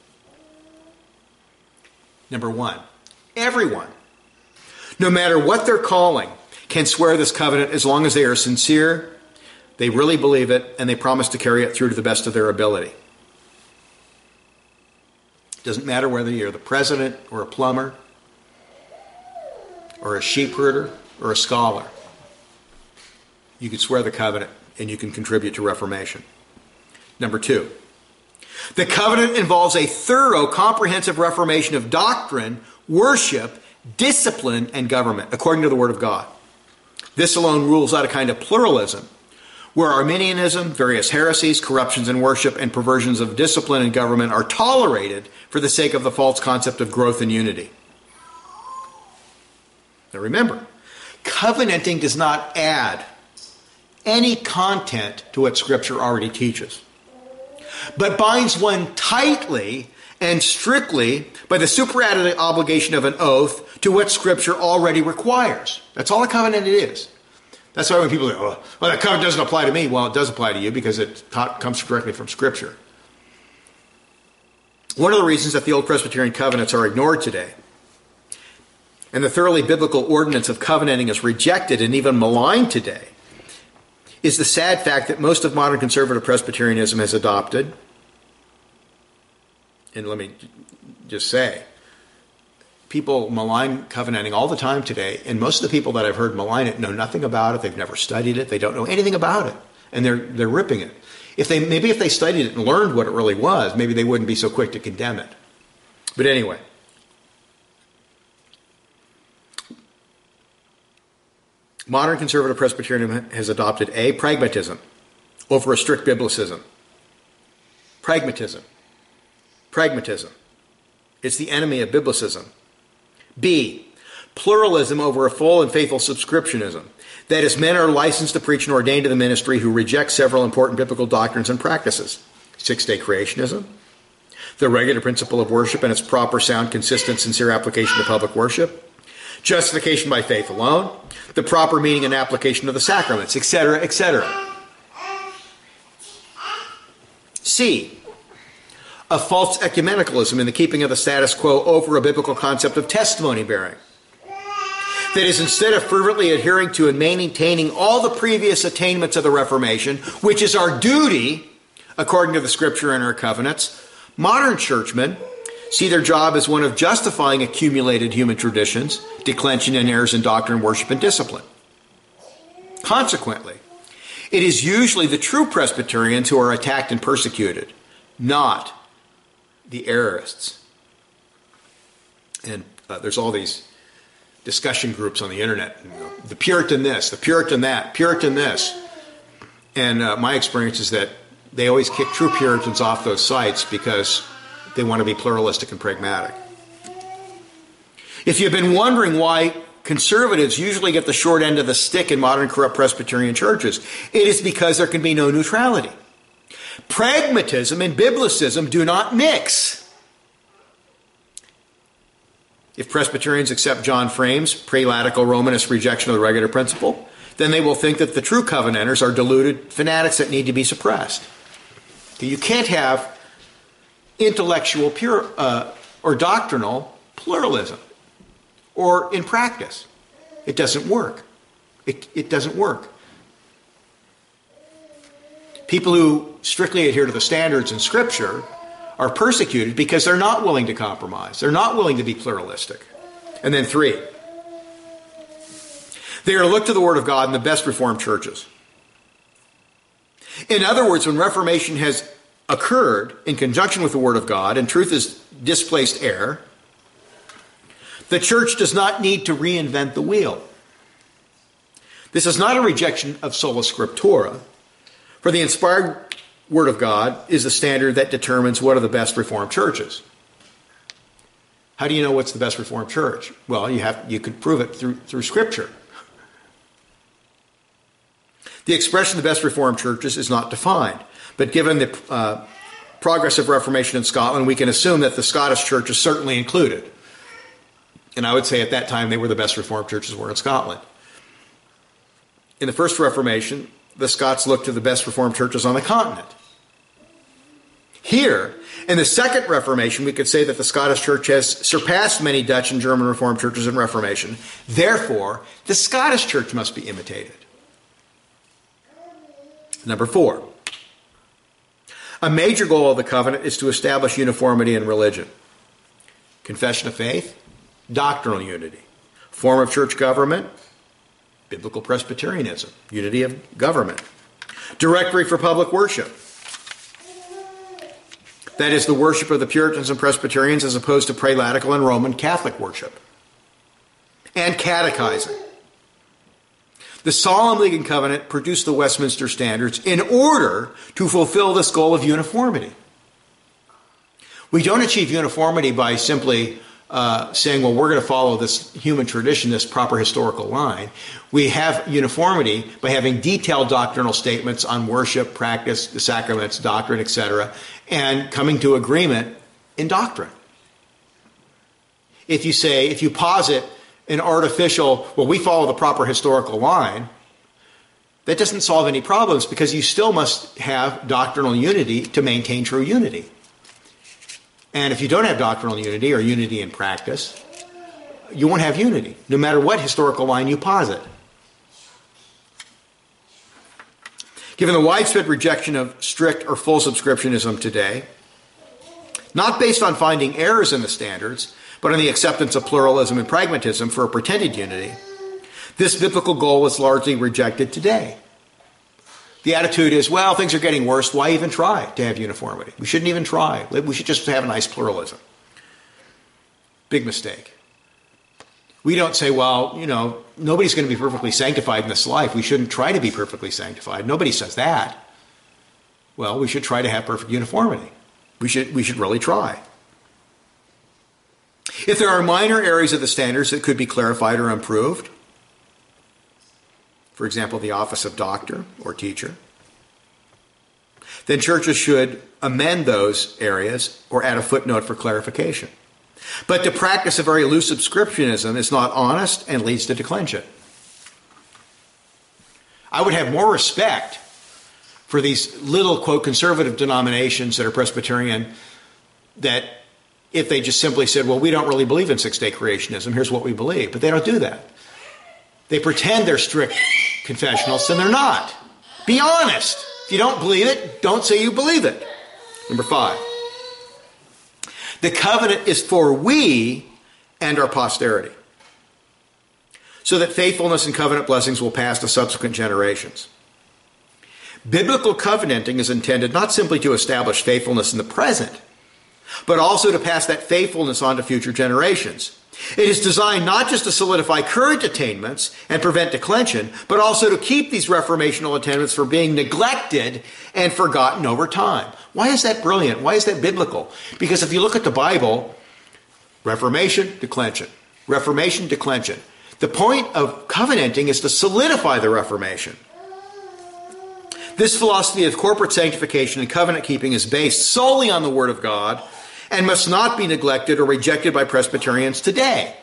Number one, everyone, no matter what they're calling, can swear this covenant as long as they are sincere, they really believe it, and they promise to carry it through to the best of their ability. It doesn't matter whether you're the president or a plumber or a sheep herder or a scholar. You can swear the covenant and you can contribute to Reformation. Number two, the covenant involves a thorough, comprehensive reformation of doctrine, worship, discipline, and government, according to the Word of God. This alone rules out a kind of pluralism, where Arminianism, various heresies, corruptions in worship, and perversions of discipline and government are tolerated for the sake of the false concept of growth and unity. Now remember, covenanting does not add any content to what Scripture already teaches, but binds one tightly and strictly by the superadded obligation of an oath to what Scripture already requires. That's all a covenant is. That's why when people say, oh, well, that covenant doesn't apply to me. Well, it does apply to you because it taught, comes directly from Scripture. One of the reasons that the old Presbyterian covenants are ignored today, and the thoroughly biblical ordinance of covenanting is rejected and even maligned today, is the sad fact that most of modern conservative Presbyterianism has adopted, and let me just say, people malign covenanting all the time today, and most of the people that I've heard malign it know nothing about it. They've never studied it. They don't know anything about it, and they're they're ripping it. If they maybe if they studied it and learned what it really was, maybe they wouldn't be so quick to condemn it. But anyway, modern conservative Presbyterianism has adopted A, pragmatism over a strict biblicism. Pragmatism. Pragmatism. It's the enemy of biblicism. B, pluralism over a full and faithful subscriptionism. That is, men are licensed to preach and ordained to the ministry who reject several important biblical doctrines and practices. Six-day creationism, the regular principle of worship and its proper, sound, consistent, sincere application to public worship, justification by faith alone, the proper meaning and application of the sacraments, et cetera, et cetera. C, a false ecumenicalism in the keeping of the status quo over a biblical concept of testimony bearing. That is, instead of fervently adhering to and maintaining all the previous attainments of the Reformation, which is our duty according to the Scripture and our covenants, modern churchmen see their job as one of justifying accumulated human traditions, declension and errors in doctrine, worship, and discipline. Consequently, it is usually the true Presbyterians who are attacked and persecuted, not the errorists. And uh, there's all these discussion groups on the internet. You know, the Puritan this, the Puritan that, Puritan this. And uh, my experience is that they always kick true Puritans off those sites because they want to be pluralistic and pragmatic. If you've been wondering why conservatives usually get the short end of the stick in modern corrupt Presbyterian churches, it is because there can be no neutrality. Pragmatism and biblicism do not mix. If Presbyterians accept John Frame's prelatical Romanist rejection of the regular principle, then they will think that the true covenanters are deluded fanatics that need to be suppressed. You can't have intellectual pure uh, or doctrinal pluralism, or in practice. It doesn't work. It, it doesn't work. People who strictly adhere to the standards in Scripture are persecuted because they're not willing to compromise. They're not willing to be pluralistic. And then three, they are looked to the Word of God in the best Reformed churches. In other words, when Reformation has occurred in conjunction with the Word of God and truth has displaced error, the church does not need to reinvent the wheel. This is not a rejection of sola scriptura, for the inspired Word of God is the standard that determines what are the best Reformed churches. How do you know what's the best Reformed church? Well, you have you could prove it through through Scripture. The expression the best Reformed churches is not defined, but given the uh, progress of Reformation in Scotland, we can assume that the Scottish church is certainly included. And I would say at that time they were the best Reformed churches were in Scotland. In the First Reformation, the Scots looked to the best Reformed churches on the continent. Here, in the Second Reformation, we could say that the Scottish Church has surpassed many Dutch and German Reformed churches in Reformation. Therefore, the Scottish Church must be imitated. Number four, a major goal of the covenant is to establish uniformity in religion. Confession of faith, doctrinal unity. Form of church government, biblical Presbyterianism, unity of government. Directory for public worship. That is the worship of the Puritans and Presbyterians as opposed to prelatical and Roman Catholic worship. And catechizing. The Solemn League and Covenant produced the Westminster Standards in order to fulfill this goal of uniformity. We don't achieve uniformity by simply uh, saying, well, we're going to follow this human tradition, this proper historical line. We have uniformity by having detailed doctrinal statements on worship, practice, the sacraments, doctrine, et cetera, and coming to agreement in doctrine. If you say, if you posit an artificial, well, we follow the proper historical line, that doesn't solve any problems because you still must have doctrinal unity to maintain true unity. And if you don't have doctrinal unity or unity in practice, you won't have unity, no matter what historical line you posit. Given the widespread rejection of strict or full subscriptionism today, not based on finding errors in the standards, but on the acceptance of pluralism and pragmatism for a pretended unity, this biblical goal is largely rejected today. The attitude is, well, things are getting worse. Why even try to have uniformity? We shouldn't even try. We should just have a nice pluralism. Big mistake. We don't say, well, you know, nobody's going to be perfectly sanctified in this life. We shouldn't try to be perfectly sanctified. Nobody says that. Well, we should try to have perfect uniformity. We should, we should really try. If there are minor areas of the standards that could be clarified or improved, for example, the office of doctor or teacher, then churches should amend those areas or add a footnote for clarification. But to practice a very loose subscriptionism is not honest and leads to declension. I would have more respect for these little, quote, conservative denominations that are Presbyterian that if they just simply said, well, we don't really believe in six-day creationism, here's what we believe. But they don't do that. They pretend they're strict confessionalists, and they're not. Be honest. If you don't believe it, don't say you believe it. Number five. The covenant is for we and our posterity, so that faithfulness and covenant blessings will pass to subsequent generations. Biblical covenanting is intended not simply to establish faithfulness in the present, but also to pass that faithfulness on to future generations. It is designed not just to solidify current attainments and prevent declension, but also to keep these reformational attainments from being neglected and forgotten over time. Why is that brilliant? Why is that biblical? Because if you look at the Bible, Reformation, declension. Reformation, declension. The point of covenanting is to solidify the Reformation. This philosophy of corporate sanctification and covenant keeping is based solely on the Word of God and must not be neglected or rejected by Presbyterians today.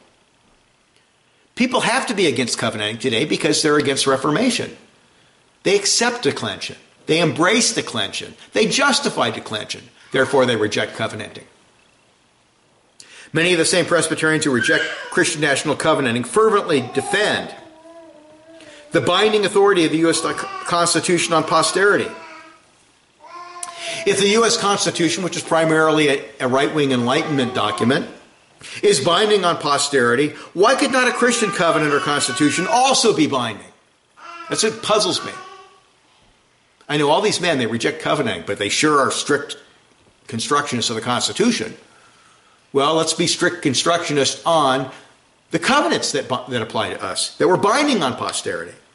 People have to be against covenanting today because they're against Reformation. They accept declension. They embrace declension. They justify declension. Therefore, they reject covenanting. Many of the same Presbyterians who reject Christian national covenanting fervently defend the binding authority of the U S Constitution on posterity. If the U S Constitution, which is primarily a, a right-wing Enlightenment document, is binding on posterity, why could not a Christian covenant or constitution also be binding? That's what puzzles me. I know all these men, they reject covenanting, but they sure are strict constructionists of the Constitution. Well, let's be strict constructionists on the covenants that, that apply to us, that were binding on posterity.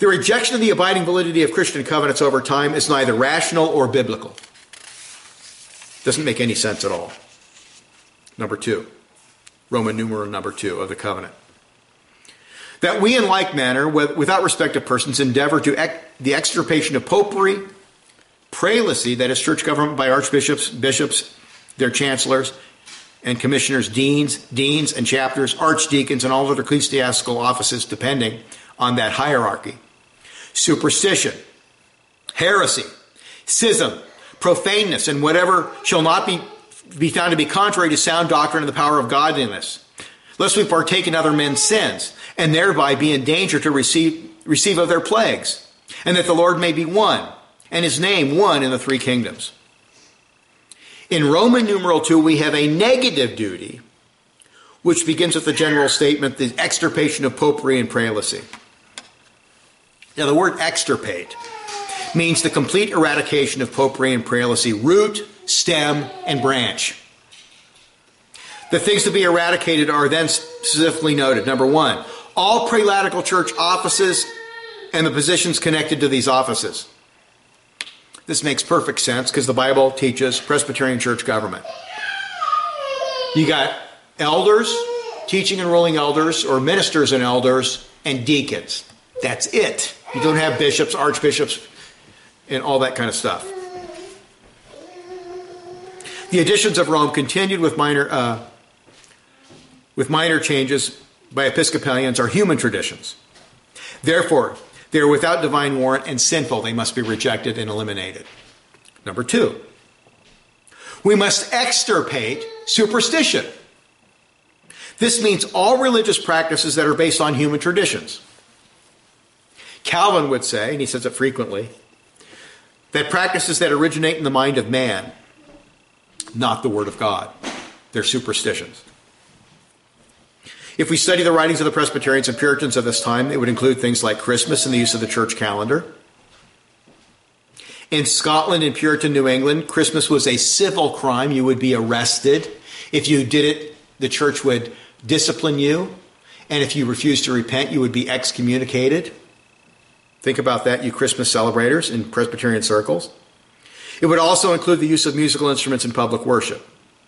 The rejection of the abiding validity of Christian covenants over time is neither rational or biblical. Doesn't make any sense at all. Number two, Roman numeral number two of the covenant. That we in like manner, without respect of persons, endeavor to ex- the extirpation of popery, prelacy, that is church government by archbishops, bishops, their chancellors, and commissioners, deans, deans and chapters, archdeacons, and all other ecclesiastical offices depending on that hierarchy. Superstition, heresy, schism, profaneness, and whatever shall not be, be found to be contrary to sound doctrine and the power of godliness, lest we partake in other men's sins, and thereby be in danger to receive, receive of their plagues, and that the Lord may be one, and his name one in the three kingdoms. In Roman numeral two, we have a negative duty, which begins with the general statement, the extirpation of popery and prelacy. Now, the word extirpate means the complete eradication of popery and prelacy, root, stem, and branch. The things to be eradicated are then specifically noted. Number one, all prelatical church offices and the positions connected to these offices. This makes perfect sense because the Bible teaches Presbyterian church government. You got elders, teaching and ruling elders, or ministers and elders, and deacons. That's it. You don't have bishops, archbishops, and all that kind of stuff. The additions of Rome continued with minor, uh, with minor changes by Episcopalians are human traditions. Therefore, they are without divine warrant and sinful. They must be rejected and eliminated. Number two, we must extirpate superstition. This means all religious practices that are based on human traditions. Calvin would say, and he says it frequently, that practices that originate in the mind of man, not the Word of God, they're superstitions. If we study the writings of the Presbyterians and Puritans of this time, it would include things like Christmas and the use of the church calendar. In Scotland and Puritan New England, Christmas was a civil crime. You would be arrested. If you did it, the church would discipline you. And if you refused to repent, you would be excommunicated. Think about that, you Christmas celebrators in Presbyterian circles. It would also include the use of musical instruments in public worship.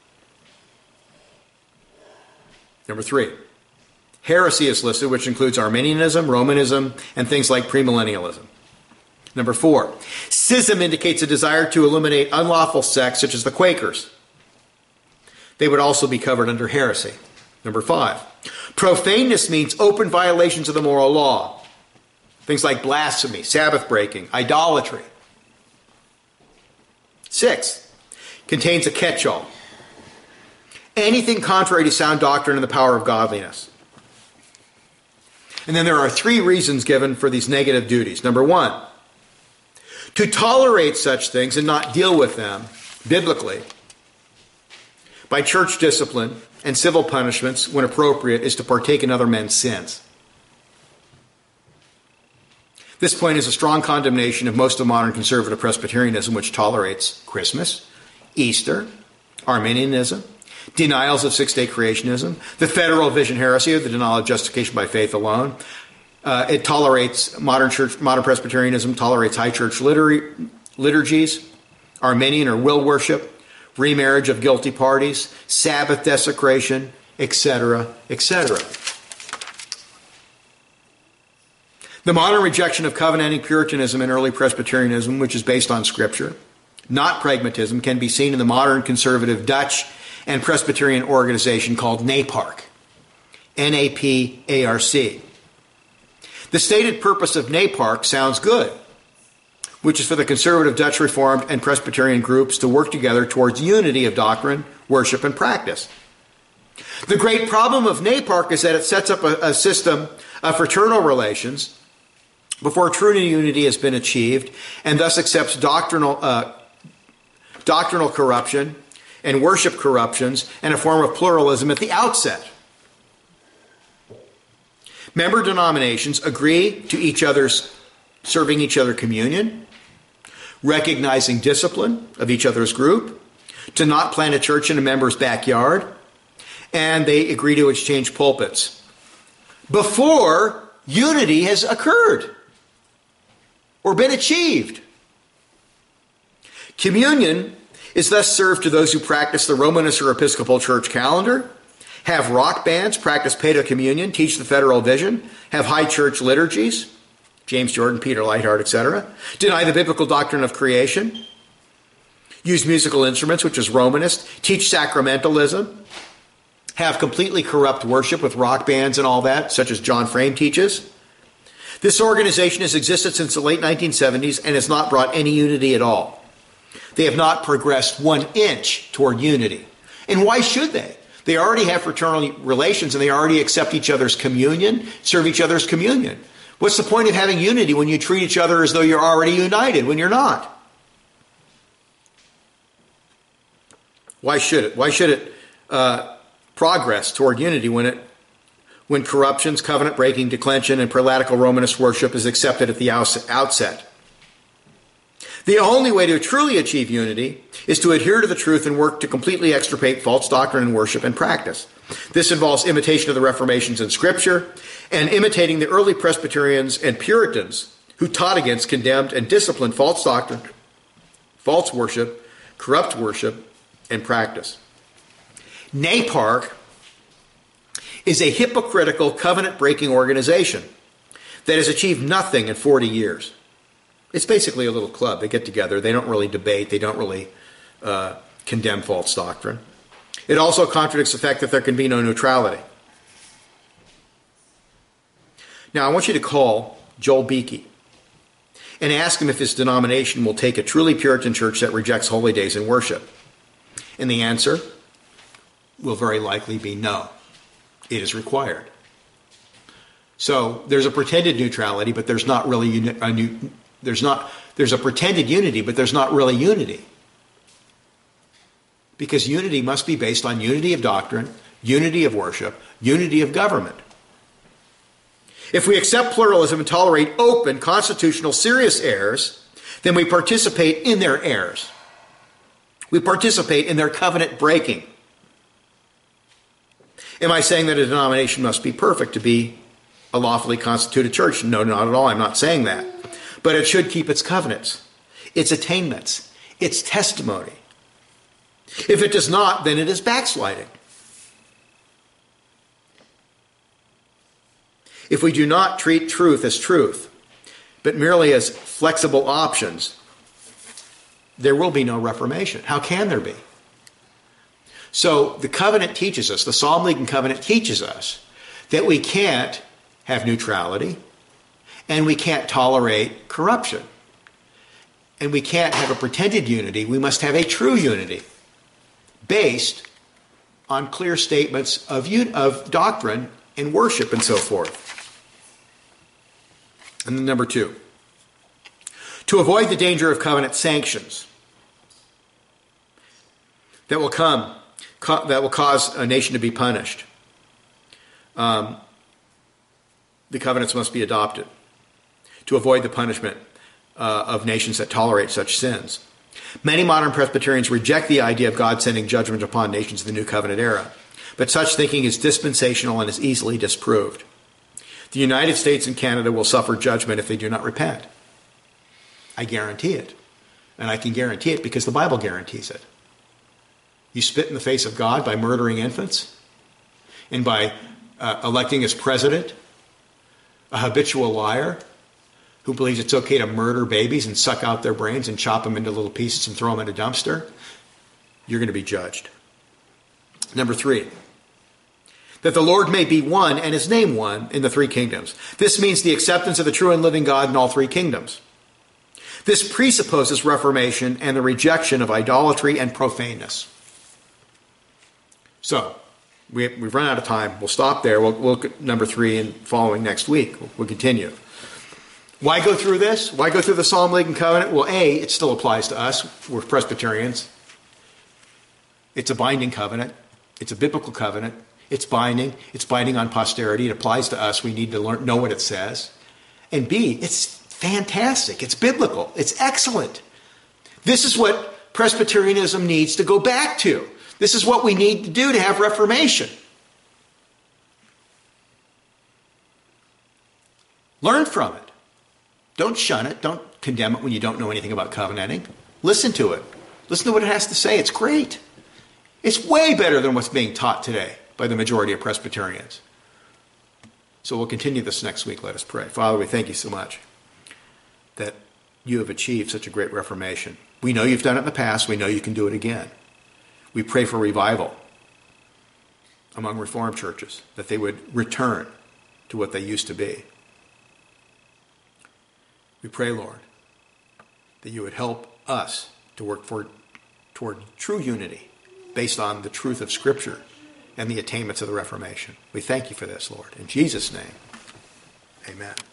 Number three, heresy is listed, which includes Arminianism, Romanism, and things like premillennialism. Number four, schism indicates a desire to eliminate unlawful sects, such as the Quakers. They would also be covered under heresy. Number five, profaneness means open violations of the moral law. Things like blasphemy, Sabbath breaking, idolatry. Six, contains a catch-all. Anything contrary to sound doctrine and the power of godliness. And then there are three reasons given for these negative duties. Number one, to tolerate such things and not deal with them biblically by church discipline and civil punishments when appropriate is to partake in other men's sins. This point is a strong condemnation of most of modern conservative Presbyterianism, which tolerates Christmas, Easter, Arminianism, denials of six-day creationism, the federal vision heresy, or the denial of justification by faith alone. Uh, it tolerates modern church, modern Presbyterianism tolerates high church liturgy, liturgies, Arminian or will worship, remarriage of guilty parties, Sabbath desecration, et cetera, et cetera. The modern rejection of covenanting Puritanism and early Presbyterianism, which is based on Scripture, not pragmatism, can be seen in the modern conservative Dutch and Presbyterian organization called NAPARC, N A P A R C. The stated purpose of NAPARC sounds good, which is for the conservative Dutch Reformed and Presbyterian groups to work together towards unity of doctrine, worship, and practice. The great problem of NAPARC is that it sets up a, a system of fraternal relations before true unity has been achieved, and thus accepts doctrinal, uh, doctrinal corruption and worship corruptions and a form of pluralism at the outset. Member denominations agree to each other's serving each other communion, recognizing discipline of each other's group, to not plant a church in a member's backyard, and they agree to exchange pulpits before unity has occurred. or been achieved. Communion is thus served to those who practice the Romanist or Episcopal Church calendar, have rock bands, practice paedo-communion, teach the federal vision, have high church liturgies, James Jordan, Peter Leithart, et cetera, deny the biblical doctrine of creation, use musical instruments, which is Romanist, teach sacramentalism, have completely corrupt worship with rock bands and all that, such as John Frame teaches. This organization has existed since the late nineteen seventies and has not brought any unity at all. They have not progressed one inch toward unity. And why should they? They already have fraternal relations and they already accept each other's communion, serve each other's communion. What's the point of having unity when you treat each other as though you're already united when you're not? Why should it? Why should it uh, progress toward unity when it, when corruptions, covenant breaking, declension, and prelatical Romanist worship is accepted at the outset? The only way to truly achieve unity is to adhere to the truth and work to completely extirpate false doctrine and worship and practice. This involves imitation of the Reformations in Scripture and imitating the early Presbyterians and Puritans who taught against, condemned, and disciplined false doctrine, false worship, corrupt worship, and practice. NAPARC is a hypocritical, covenant-breaking organization that has achieved nothing in forty years. It's basically a little club. They get together. They don't really debate. They don't really uh, condemn false doctrine. It also contradicts the fact that there can be no neutrality. Now, I want you to call Joel Beakey and ask him if his denomination will take a truly Puritan church that rejects holy days and worship. And the answer will very likely be no. It is required. So there's a pretended neutrality, but there's not really uni- a new, there's not there's a pretended unity, but there's not really unity. Because unity must be based on unity of doctrine, unity of worship, unity of government. If we accept pluralism and tolerate open, constitutional, serious errors, then we participate in their errors. We participate in their covenant breaking. Am I saying that a denomination must be perfect to be a lawfully constituted church? No, not at all. I'm not saying that. But it should keep its covenants, its attainments, its testimony. If it does not, then it is backsliding. If we do not treat truth as truth, but merely as flexible options, there will be no reformation. How can there be? So the covenant teaches us, the Psalm League and Covenant teaches us that we can't have neutrality and we can't tolerate corruption. And we can't have a pretended unity. We must have a true unity based on clear statements of, of doctrine and worship and so forth. And then number two, to avoid the danger of covenant sanctions that will come, co- that will cause a nation to be punished, um, the covenants must be adopted to avoid the punishment uh, of nations that tolerate such sins. Many modern Presbyterians reject the idea of God sending judgment upon nations in the New Covenant era, but such thinking is dispensational and is easily disproved. The United States and Canada will suffer judgment if they do not repent. I guarantee it. And I can guarantee it because the Bible guarantees it. You spit in the face of God by murdering infants and by uh, electing as president a habitual liar who believes it's okay to murder babies and suck out their brains and chop them into little pieces and throw them in a dumpster. You're going to be judged. Number three, that the Lord may be one and his name one in the three kingdoms. This means the acceptance of the true and living God in all three kingdoms. This presupposes reformation and the rejection of idolatry and profaneness. So, we, we've run out of time. We'll stop there. We'll, we'll look at number three and following next week. We'll, we'll continue. Why go through this? Why go through the Psalm League and Covenant? Well, A, it still applies to us. We're Presbyterians. It's a binding covenant. It's a biblical covenant. It's binding. It's binding on posterity. It applies to us. We need to learn, know what it says. And B, it's fantastic. It's biblical. It's excellent. This is what Presbyterianism needs to go back to. This is what we need to do to have reformation. Learn from it. Don't shun it. Don't condemn it when you don't know anything about covenanting. Listen to it. Listen to what it has to say. It's great. It's way better than what's being taught today by the majority of Presbyterians. So we'll continue this next week. Let us pray. Father, we thank you so much that you have achieved such a great reformation. We know you've done it in the past. We know you can do it again. We pray for revival among Reformed churches, that they would return to what they used to be. We pray, Lord, that you would help us to work for, toward true unity based on the truth of Scripture and the attainments of the Reformation. We thank you for this, Lord. In Jesus' name, amen.